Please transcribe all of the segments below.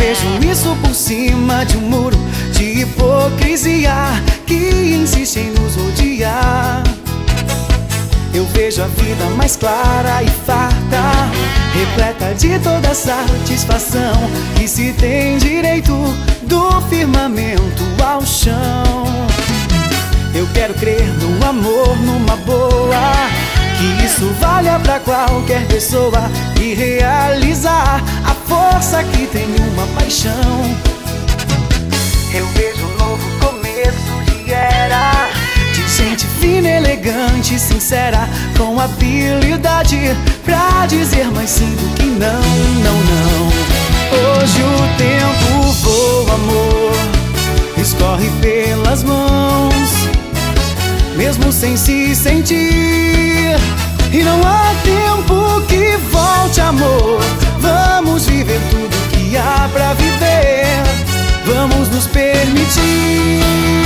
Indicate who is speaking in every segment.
Speaker 1: vejo isso por cima de um muro de hipocrisia que insiste em nos odiar. Eu vejo a vida mais clara e farta, repleta de toda satisfação que se tem direito do firmamento ao chão. Eu quero crer no amor, numa boa, que isso valha pra qualquer pessoa e realizar a força que tem uma paixão. Eu vejo um novo começo de era, de gente fina, elegante, sincera, com habilidade pra dizer mais sim do que não, não, não. Hoje o tempo voa, amor, escorre pelas mãos, mesmo sem se sentir, e não há tempo que volte, amor. Vamos viver tudo que há pra viver, vamos nos permitir.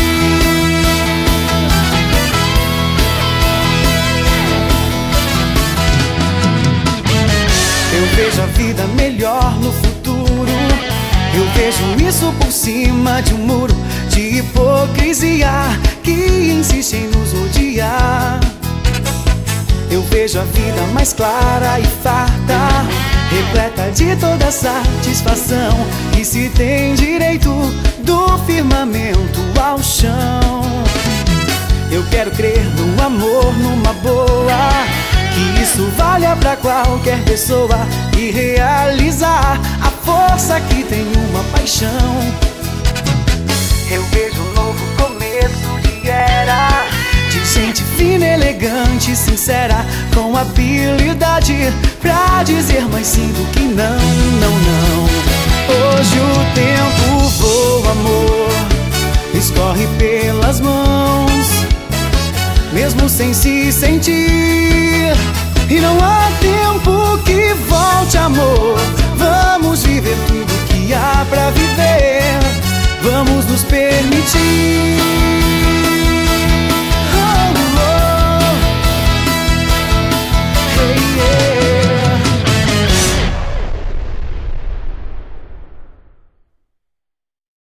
Speaker 1: Eu vejo a vida melhor no futuro, eu vejo isso por cima de um muro de hipocrisia que insiste em nos odiar. Eu vejo a vida mais clara e farta, repleta de toda satisfação que se tem direito do firmamento ao chão. Eu quero crer no amor, numa boa, que isso valha pra qualquer pessoa e realizar a força que tem uma paixão. Eu vejo um novo começo de era, de gente fina, elegante, sincera, com habilidade pra dizer mais sim do que não, não, não. Hoje o tempo voa, amor, escorre pelas mãos, mesmo sem se sentir, e não há tempo que volte, amor. Vamos viver tudo que há pra viver, vamos nos permitir.